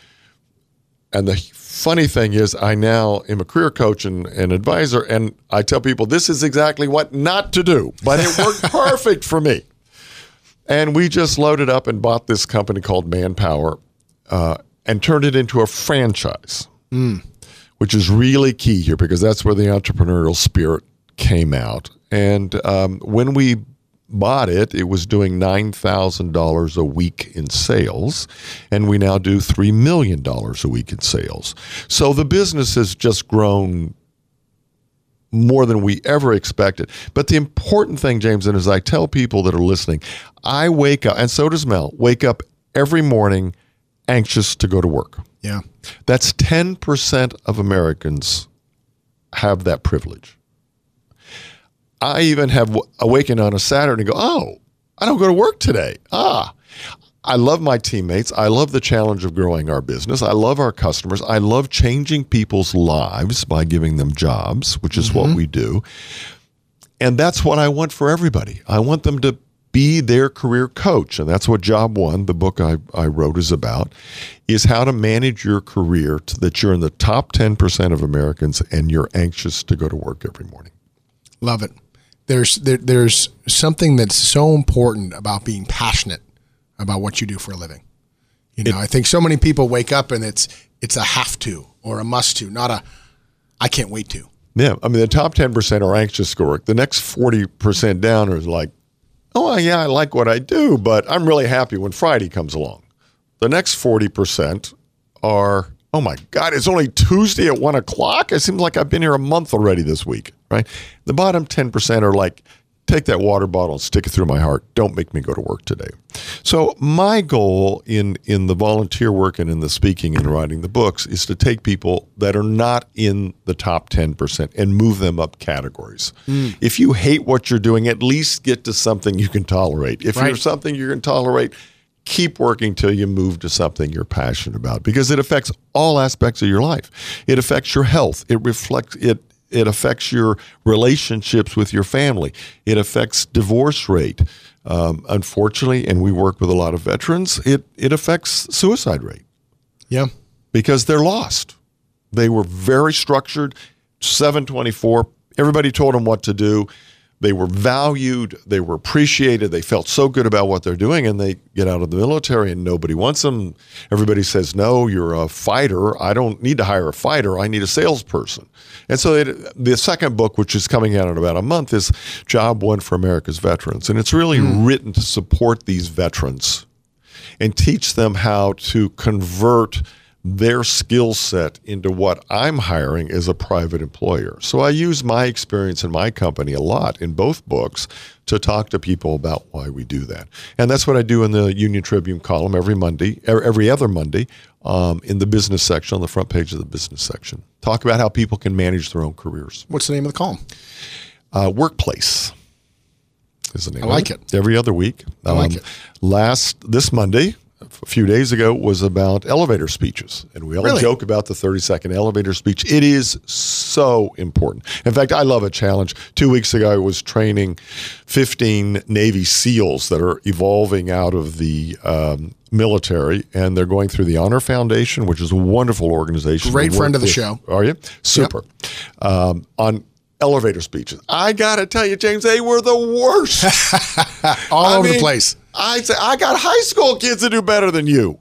and the funny thing is I now am a career coach and an advisor, and I tell people this is exactly what not to do, but it worked perfect for me. And we just loaded up and bought this company called Manpower uh, and turned it into a franchise, mm. which is really key here because that's where the entrepreneurial spirit came out. And um, when we bought it, it was doing nine thousand dollars a week in sales, and we now do three million dollars a week in sales. So the business has just grown more than we ever expected. But the important thing, James, and as I tell people that are listening, I wake up, and so does Mel, wake up every morning anxious to go to work. Yeah. That's ten percent of Americans have that privilege. I even have awakened on a Saturday and go, oh, I don't go to work today. Ah, I love my teammates. I love the challenge of growing our business. I love our customers. I love changing people's lives by giving them jobs, which is mm-hmm. what we do. And that's what I want for everybody. I want them to be their career coach. And that's what Job One, the book I, I wrote, is about, is how to manage your career so that you're in the top ten percent of Americans and you're anxious to go to work every morning. Love it. There's there, there's something that's so important about being passionate about what you do for a living. You know, it, I think so many people wake up and it's it's a have to or a must to, not a I can't wait to. Yeah, I mean, the top ten percent are anxious to work. The next forty percent down are like, oh, yeah, I like what I do, but I'm really happy when Friday comes along. The next forty percent are, oh, my God, it's only Tuesday at one o'clock? It seems like I've been here a month already this week, right? The bottom ten percent are like, take that water bottle and stick it through my heart. Don't make me go to work today. So my goal in, in the volunteer work and in the speaking and writing the books is to take people that are not in the top ten percent and move them up categories. Mm. If you hate what you're doing, at least get to something you can tolerate. If right. you're something you can tolerate, keep working till you move to something you're passionate about, because it affects all aspects of your life. It affects your health. It reflects it. It affects your relationships with your family. It affects divorce rate. Um, unfortunately, and we work with a lot of veterans, it it affects suicide rate. Yeah, because they're lost. They were very structured. seven twenty-four. Everybody told them what to do. They were valued. They were appreciated. They felt so good about what they're doing, and they get out of the military and nobody wants them. Everybody says, no, you're a fighter. I don't need to hire a fighter. I need a salesperson. And so it, the second book, which is coming out in about a month, is Job One for America's Veterans. And it's really mm. written to support these veterans and teach them how to convert their skill set into what I'm hiring as a private employer. So I use my experience in my company a lot in both books to talk to people about why we do that. And that's what I do in the Union Tribune column every Monday, every other Monday, um, in the business section, on the front page of the business section. Talk about how people can manage their own careers. What's the name of the column? Uh, Workplace is the name. I like of it. Every other week. I um, like it. Last, this Monday, a few days ago, was about elevator speeches. And we all Really? joke about the thirty-second elevator speech. It is so important. In fact, I love a challenge. Two weeks ago, I was training fifteen Navy SEALs that are evolving out of the um, military, and they're going through the Honor Foundation, which is a wonderful organization. Great to friend work of the with. show. Are you? Super. Yep. Um, on elevator speeches. I got to tell you, James, they were the worst. All I over mean, the place. I say, I got high school kids that do better than you.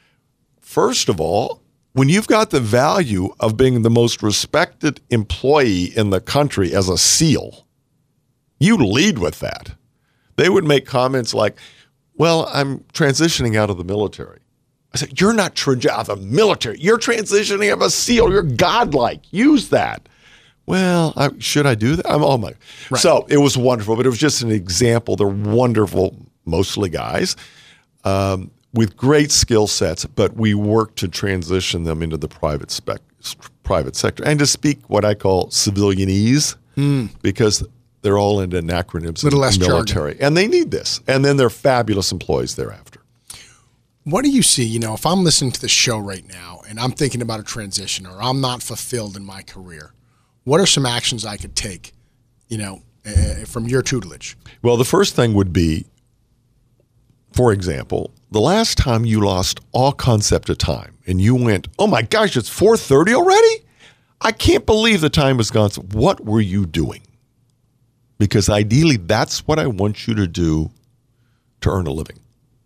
First of all, when you've got the value of being the most respected employee in the country as a SEAL, you lead with that. They would make comments like, well, I'm transitioning out of the military. I said, you're not tra- out of the military. You're transitioning out of a SEAL. You're godlike. Use that. Well, I, should I do that? I'm oh my. Right. So it was wonderful, but it was just an example. They're wonderful, mostly guys, um, with great skill sets, but we work to transition them into the private spec, private sector and to speak what I call civilianese, mm. because they're all into acronyms Little in less the military. jargon. And they need this. And then they're fabulous employees thereafter. What do you see, you know, if I'm listening to the show right now and I'm thinking about a transition or I'm not fulfilled in my career, what are some actions I could take, you know, uh, from your tutelage? Well, the first thing would be, for example, the last time you lost all concept of time and you went, oh my gosh, it's four thirty already? I can't believe the time has gone. So what were you doing? Because ideally, that's what I want you to do to earn a living.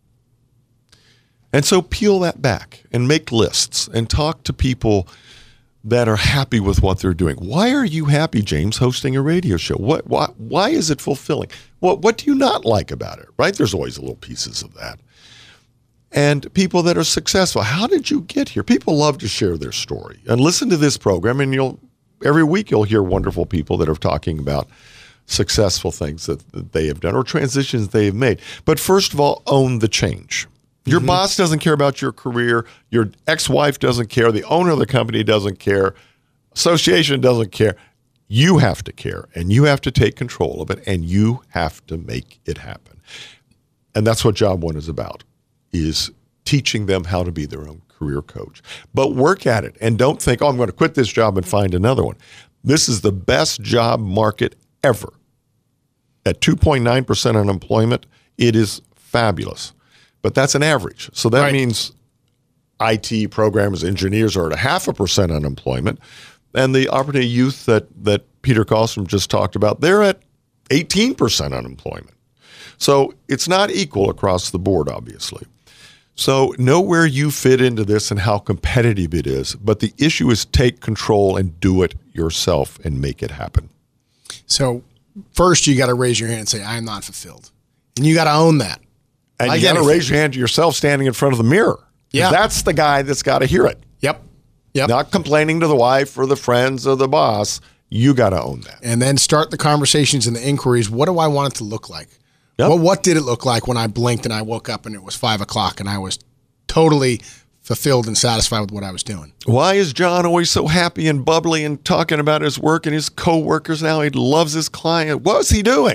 And so peel that back and make lists and talk to people that are happy with what they're doing. Why are you happy, James, hosting a radio show? What, why, why is it fulfilling? What, what do you not like about it, right? There's always little pieces of that. And people that are successful, how did you get here? People love to share their story. And listen to this program, and you'll every week you'll hear wonderful people that are talking about successful things that, that they have done or transitions they have made. But first of all, own the change. Your mm-hmm. boss doesn't care about your career. Your ex-wife doesn't care. The owner of the company doesn't care. Association doesn't care. You have to care, and you have to take control of it, and you have to make it happen. And that's what Job One is about, is teaching them how to be their own career coach. But work at it, and don't think, oh, I'm going to quit this job and find another one. This is the best job market ever. At two point nine percent unemployment, it is fabulous. But that's an average. So that right. means I T programmers, engineers are at a half a percent unemployment. And the opportunity youth that, that Peter Kallstrom just talked about, they're at eighteen percent unemployment. So it's not equal across the board, obviously. So know where you fit into this and how competitive it is. But the issue is take control and do it yourself and make it happen. So first you got to raise your hand and say, I'm not fulfilled. And you got to own that. And like you got to anything. raise your hand to yourself standing in front of the mirror. Yeah. That's the guy that's got to hear it. Yep. Yep. Not complaining to the wife or the friends or the boss. You got to own that. And then start the conversations and the inquiries. What do I want it to look like? Yep. Well, what did it look like when I blinked and I woke up and it was five o'clock and I was totally fulfilled and satisfied with what I was doing? Why is John always so happy and bubbly and talking about his work and his coworkers now? He loves his client. What was he doing?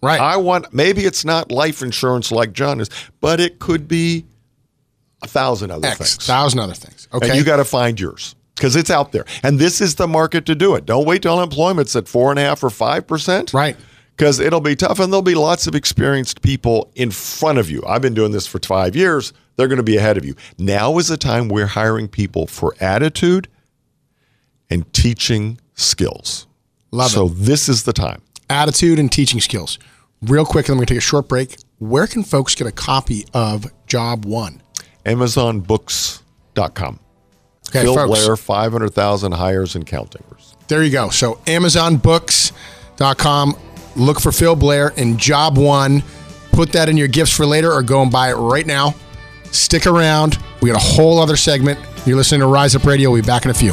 Right. I want, maybe it's not life insurance like John is, but it could be a thousand other X, things. thousand other things. Okay. And you got to find yours because it's out there. And this is the market to do it. Don't wait till unemployment's at four and a half or five percent. Right. Because it'll be tough and there'll be lots of experienced people in front of you. I've been doing this for five years. They're going to be ahead of you. Now is the time we're hiring people for attitude and teaching skills. Love so it. So this is the time. Attitude and teaching skills. Real quick, and then we're going to take a short break. Where can folks get a copy of Job One? Amazon Books dot com. Okay, Phil folks. Blair, five hundred thousand hires and counting. There you go. So Amazon Books dot com. Look for Phil Blair and Job One. Put that in your gifts for later or go and buy it right now. Stick around. We got a whole other segment. You're listening to Rise Up Radio. We'll be back in a few.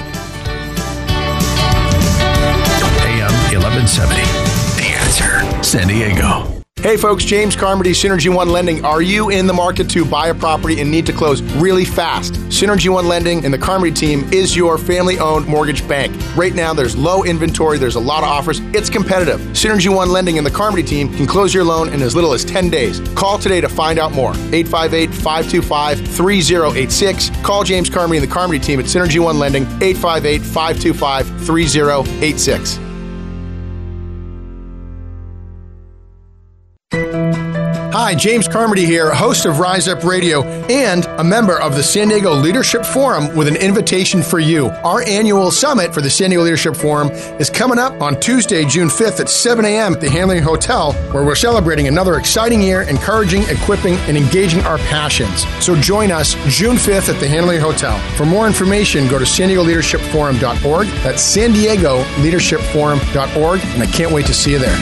A M eleven seventy. The Answer. San Diego. Hey folks, James Carmody, Synergy One Lending. Are you in the market to buy a property and need to close really fast? Synergy One Lending and the Carmody team is your family-owned mortgage bank. Right now, there's low inventory, there's a lot of offers, it's competitive. Synergy One Lending and the Carmody team can close your loan in as little as ten days. Call today to find out more. eight five eight, five two five, three zero eight six. Call James Carmody and the Carmody team at Synergy One Lending, eight five eight, five two five, three zero eight six. Hi, James Carmody here, host of Rise Up Radio and a member of the San Diego Leadership Forum with an invitation for you. Our annual summit for the San Diego Leadership Forum is coming up on Tuesday, June fifth at seven a.m. at the Hanley Hotel, where we're celebrating another exciting year, encouraging, equipping, and engaging our passions. So join us June fifth at the Hanley Hotel. For more information, go to san diego leadership forum dot org. That's san diego leadership forum dot org, and I can't wait to see you there.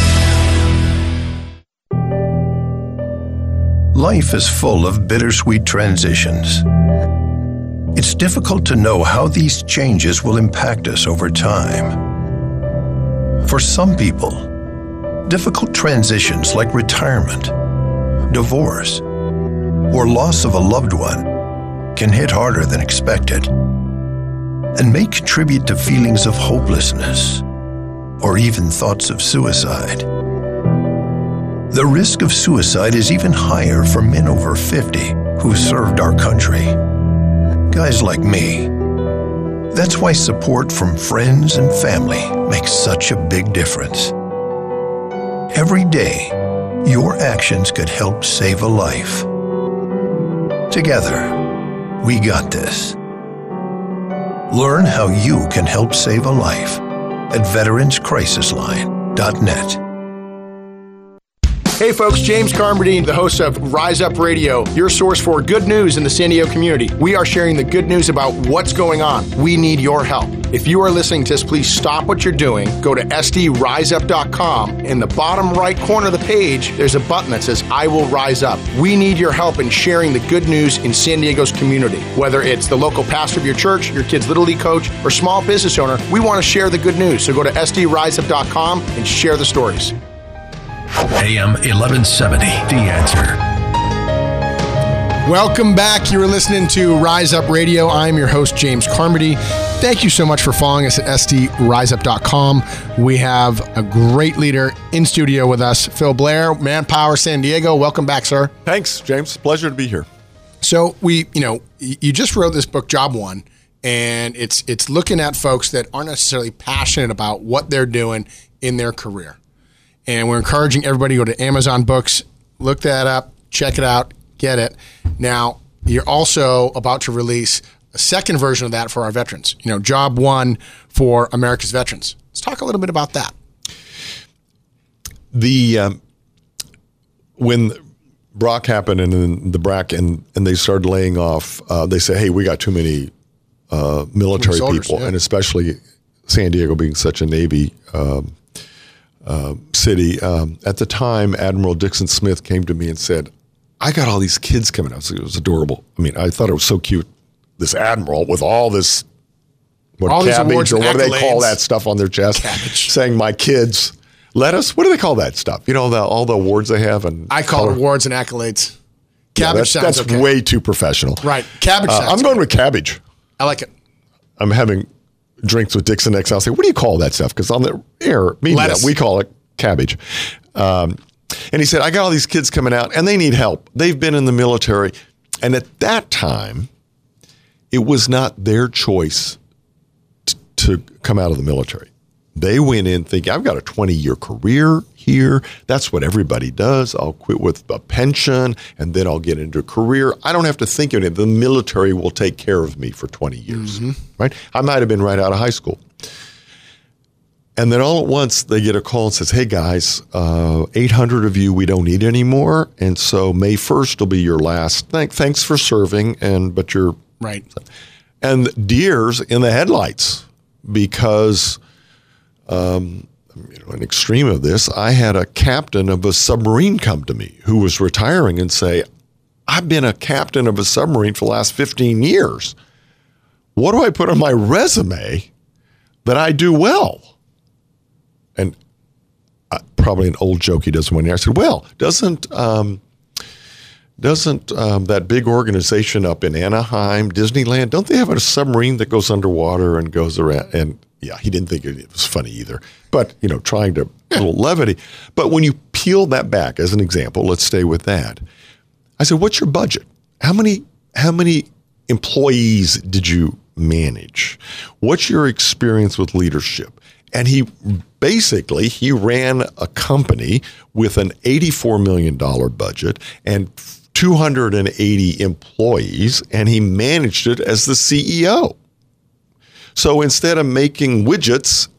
Life is full of bittersweet transitions. It's difficult to know how these changes will impact us over time. For some people, difficult transitions like retirement, divorce, or loss of a loved one can hit harder than expected and may contribute to feelings of hopelessness or even thoughts of suicide. The risk of suicide is even higher for men over fifty who served our country. Guys like me. That's why support from friends and family makes such a big difference. Every day, your actions could help save a life. Together, we got this. Learn how you can help save a life at veterans crisis line dot net. Hey folks, James Carmody, the host of Rise Up Radio, your source for good news in the San Diego community. We are sharing the good news about what's going on. We need your help. If you are listening to this, please stop what you're doing. Go to S D rise up dot com. In the bottom right corner of the page, there's a button that says, I will rise up. We need your help in sharing the good news in San Diego's community. Whether it's the local pastor of your church, your kid's Little League coach, or small business owner, we want to share the good news. So go to S D rise up dot com and share the stories. A M eleven seventy, The Answer. Welcome back. You are listening to Rise Up Radio. I'm your host, James Carmody. Thank you so much for following us at S D rise up dot com. We have a great leader in studio with us, Phil Blair, Manpower San Diego. Welcome back, sir. Thanks, James. Pleasure to be here. So we, you know, you just wrote this book, Job One, and it's it's looking at folks that aren't necessarily passionate about what they're doing in their career. And we're encouraging everybody to go to Amazon Books, look that up, check it out, get it. Now, you're also about to release a second version of that for our veterans. You know, Job One for America's veterans. Let's talk a little bit about that. The um, when Brock happened and then the B R A C and, and they started laying off, uh, they said, hey, we got too many uh, military soldiers, people, yeah. And especially San Diego being such a Navy um, uh, city. Um, at the time, Admiral Dixon Smith came to me and said, I got all these kids coming out. So it was adorable. I mean, I thought it was so cute. This admiral with all this, what, all cabbage, or what do they accolades. call that stuff on their chest? Cabbage. Saying, my kids, let us, what do they call that stuff? You know, the, all the awards they have? And I call color. it awards and accolades. Cabbage yeah, that's, sounds that's okay. way too professional. Right. Cabbage uh, sounds I'm going okay. with cabbage. I like it. I'm having drinks with Dixon X. I'll say, what do you call that stuff? Because on the air media, Lettuce. we call it cabbage. Um, and he said, I got all these kids coming out and they need help. They've been in the military. And at that time, it was not their choice t- to come out of the military. They went in thinking, I've got a twenty-year career here. That's what everybody does. I'll quit with a pension, and then I'll get into a career. I don't have to think of it. The military will take care of me for twenty years, mm-hmm. right? I might have been right out of high school. And then all at once, they get a call and says, hey, guys, uh, eight hundred of you we don't need anymore, and so May first will be your last. Thank, thanks for serving, and but you're... Right. And deers in the headlights because... Um, you know, an extreme of this, I had a captain of a submarine come to me who was retiring and say, I've been a captain of a submarine for the last fifteen years. What do I put on my resume that I do well? And uh, probably an old joke he doesn't want to hear. I said, well, doesn't um, doesn't um, that big organization up in Anaheim, Disneyland, don't they have a submarine that goes underwater and goes around? And yeah, he didn't think it was funny either. But, you know, trying to, a little levity. But when you peel that back as an example, let's stay with that. I said, what's your budget? How many, how many employees did you manage? What's your experience with leadership? And he basically, he ran a company with an eighty-four million dollars budget and two hundred eighty employees, and he managed it as the C E O. So instead of making widgets,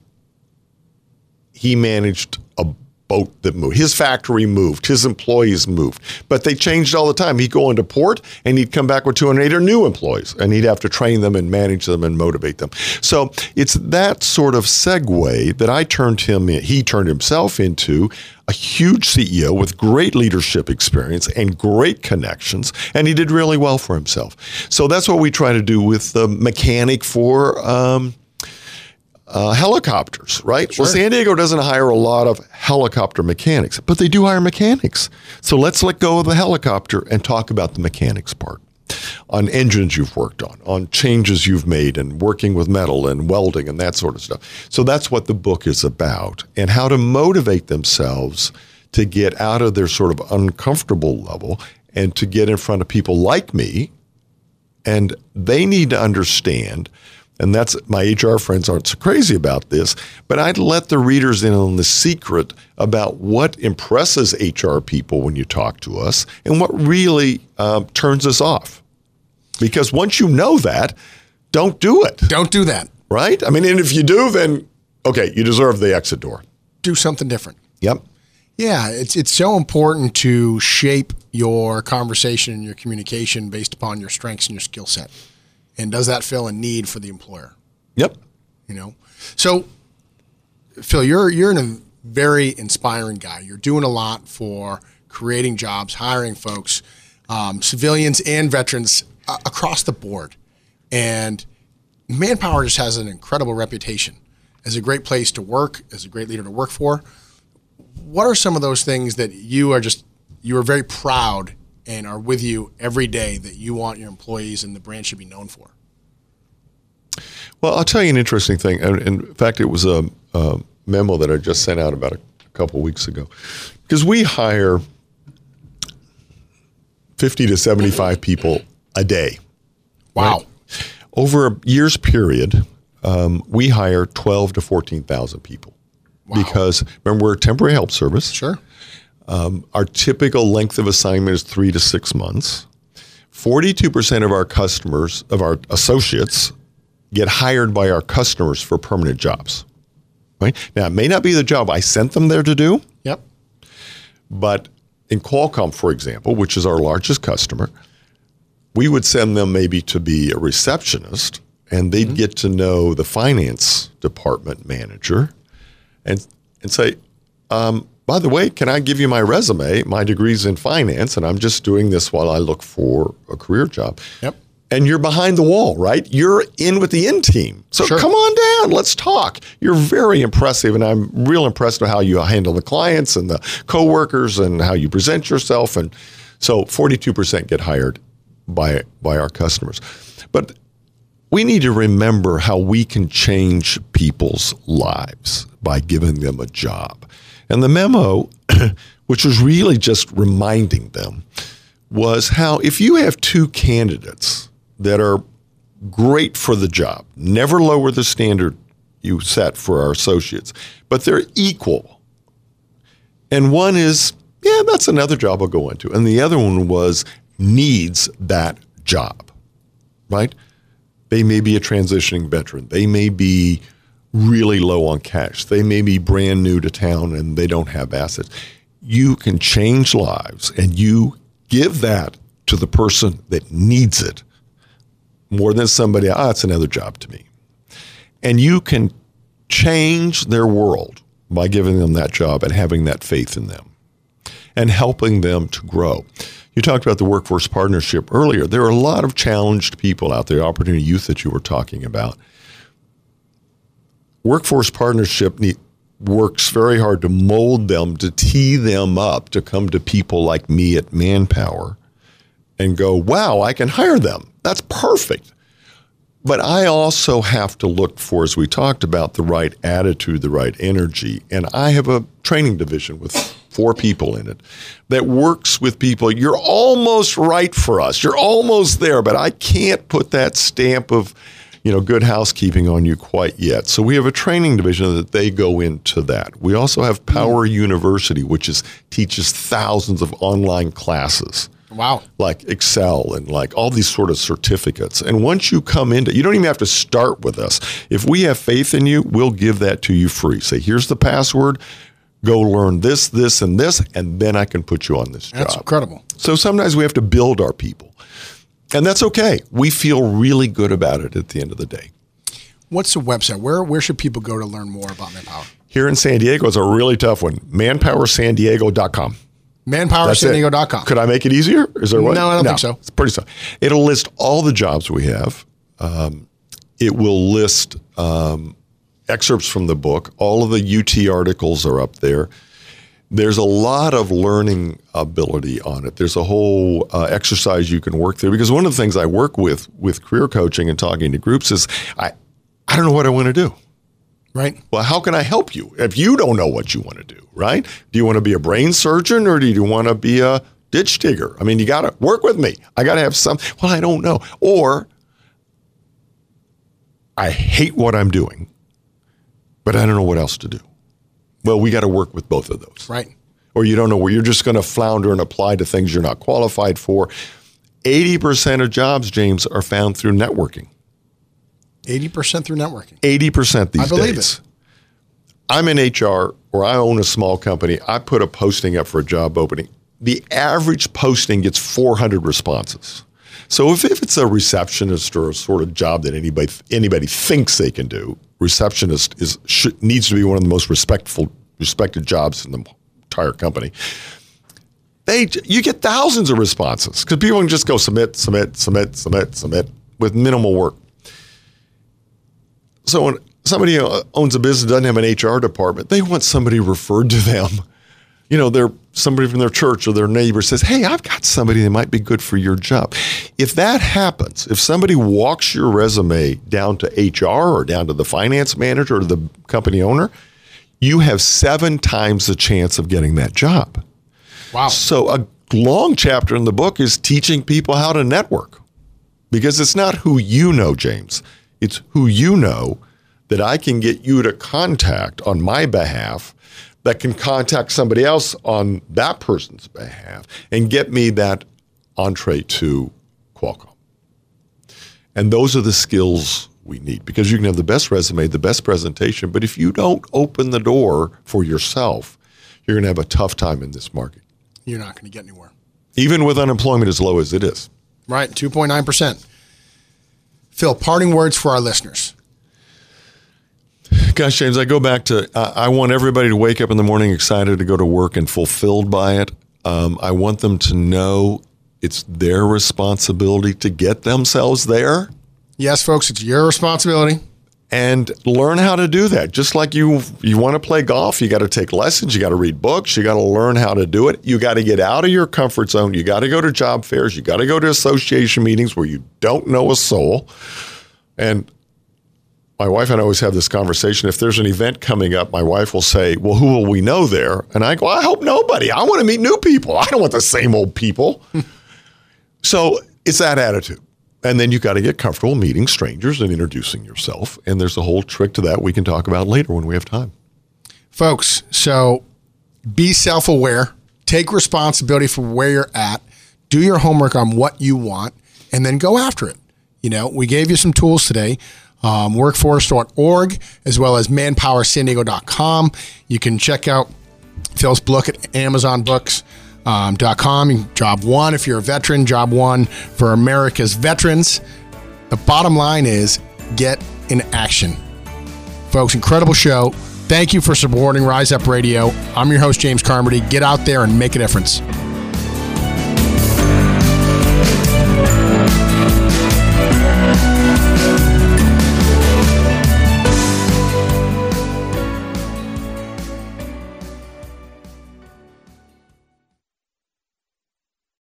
he managed a boat that moved. His factory moved. His employees moved. But they changed all the time. He'd go into port, and he'd come back with two hundred eighty new employees, and he'd have to train them and manage them and motivate them. So it's that sort of segue that I turned him in. He turned himself into a huge C E O with great leadership experience and great connections, and he did really well for himself. So that's what we try to do with the mechanic for um, uh, helicopters, right? Sure. Well, San Diego doesn't hire a lot of helicopter mechanics, but they do hire mechanics. So let's let go of the helicopter and talk about the mechanics part. On engines you've worked on, on changes you've made and working with metal and welding and that sort of stuff. So that's what the book is about, and how to motivate themselves to get out of their sort of uncomfortable level and to get in front of people like me. And they need to understand, and that's, my H R friends aren't so crazy about this, but I'd let the readers in on the secret about what impresses H R people when you talk to us and what really um, turns us off. Because once you know that, don't do it. Don't do that. Right? I mean, and if you do, then, okay, you deserve the exit door. Do something different. Yep. Yeah, it's it's so important to shape your conversation and your communication based upon your strengths and your skill set. And does that fill a need for the employer? Yep. You know? So, Phil, you're you're a very inspiring guy. You're doing a lot for creating jobs, hiring folks, um, civilians and veterans uh, across the board. And Manpower just has an incredible reputation as a great place to work, as a great leader to work for. What are some of those things that you are just, you are very proud and are with you every day that you want your employees and the brand should be known for? Well, I'll tell you an interesting thing. And in fact, it was a, a memo that I just sent out about a couple of weeks ago. Because we hire fifty to seventy-five people a day. Wow. Right? Over a year's period, um, we hire twelve to fourteen thousand people. Wow. Because, remember, we're a temporary help service. Sure. Um, our typical length of assignment is three to six months. forty-two percent of our customers, of our associates, get hired by our customers for permanent jobs. Right? Now, it may not be the job I sent them there to do. Yep. But in Qualcomm, for example, which is our largest customer, we would send them maybe to be a receptionist, and they'd mm-hmm. get to know the finance department manager and and say, um, by the way, can I give you my resume? My degree's in finance, and I'm just doing this while I look for a career job. Yep. And you're behind the wall, right? You're in with the in team. So sure. Come on down. Let's talk. You're very impressive, and I'm real impressed with how you handle the clients and the coworkers and how you present yourself. And so forty-two percent get hired by by our customers. But we need to remember how we can change people's lives by giving them a job. And the memo which was really just reminding them, was how if you have two candidates that are great for the job, never lower the standard you set for our associates, but they're equal. And one is, yeah, that's another job I'll go into. And the other one was needs that job, right? They may be a transitioning veteran. They may be really low on cash. They may be brand new to town and they don't have assets. You can change lives, and you give that to the person that needs it more than somebody, ah, it's another job to me. And you can change their world by giving them that job and having that faith in them and helping them to grow. You talked about the workforce partnership earlier. There are a lot of challenged people out there, opportunity youth that you were talking about. Workforce partnership need, works very hard to mold them, to tee them up, to come to people like me at Manpower and go, wow, I can hire them. That's perfect. But I also have to look for, as we talked about, the right attitude, the right energy. And I have a training division with four people in it that works with people. You're almost right for us. You're almost there, but I can't put that stamp of, you know, good housekeeping on you quite yet. So we have a training division that they go into that. We also have Power mm. University, which is teaches thousands of online classes. Wow. Like Excel and like all these sort of certificates. And once you come into, you don't even have to start with us. If we have faith in you, we'll give that to you free. Say, here's the password. Go learn this, this, and this, and then I can put you on this job. That's incredible. So sometimes we have to build our people. And that's okay. We feel really good about it at the end of the day. What's the website? Where where should people go to learn more about Manpower? Here in San Diego, it's a really tough one. manpower san diego dot com. manpower san diego dot com. Could I make it easier? Is there a way? No, I don't no, think so. It's pretty simple. It'll list all the jobs we have. Um, it will list um, excerpts from the book. All of the U T articles are up there. There's a lot of learning ability on it. There's a whole uh, exercise you can work through, because one of the things I work with with career coaching and talking to groups is I, I don't know what I want to do. Right. Well, how can I help you if you don't know what you want to do, right? Do you want to be a brain surgeon or do you want to be a ditch digger? I mean, you got to work with me. I got to have some, well, I don't know. Or I hate what I'm doing, but I don't know what else to do. Well, we got to work with both of those. Right. Or you don't know where you're just going to flounder and apply to things you're not qualified for. eighty percent of jobs, James, are found through networking. eighty percent through networking. eighty percent these days. I believe days. it. I'm in H R or I own a small company. I put a posting up for a job opening. The average posting gets four hundred responses. So if, if it's a receptionist or a sort of job that anybody anybody thinks they can do, receptionist is should, needs to be one of the most respectful respected jobs in the entire company. They you get thousands of responses because people can just go submit, submit, submit, submit, submit with minimal work. So when somebody owns a business, doesn't have an H R department, they want somebody referred to them. You know, they're somebody from their church or their neighbor says, hey, I've got somebody that might be good for your job. If that happens, if somebody walks your resume down to H R or down to the finance manager or the company owner, you have seven times the chance of getting that job. Wow. So a long chapter in the book is teaching people how to network, because it's not who you know, James. It's who you know that I can get you to contact on my behalf that can contact somebody else on that person's behalf and get me that entree to Qualcomm. And those are the skills we need, because you can have the best resume, the best presentation, but if you don't open the door for yourself, you're going to have a tough time in this market. You're not going to get anywhere. Even with unemployment as low as it is. Right, two point nine percent. Phil, parting words for our listeners. Gosh, James, I go back to, uh, I want everybody to wake up in the morning excited to go to work and fulfilled by it. Um, I want them to know it's their responsibility to get themselves there. Yes, folks, it's your responsibility. And learn how to do that. Just like you you want to play golf, you got to take lessons, you got to read books, you got to learn how to do it. You got to get out of your comfort zone. You got to go to job fairs. You got to go to association meetings where you don't know a soul. And my wife and I always have this conversation. If there's an event coming up, my wife will say, well, who will we know there? And I go, I hope nobody. I want to meet new people. I don't want the same old people. So it's that attitude. And then you got to get comfortable meeting strangers and introducing yourself. And there's a whole trick to that we can talk about later when we have time. Folks, so be self-aware. Take responsibility for where you're at. Do your homework on what you want, and then go after it. You know, we gave you some tools today. Um, workforce dot org as well as manpower san diego dot com. You can check out Phil's book at amazon books dot com. Um, job one if you're a veteran, job one for America's veterans. The bottom line is get in action. Folks, incredible show. Thank you for supporting Rise Up Radio. I'm your host, James Carmody. Get out there and make a difference.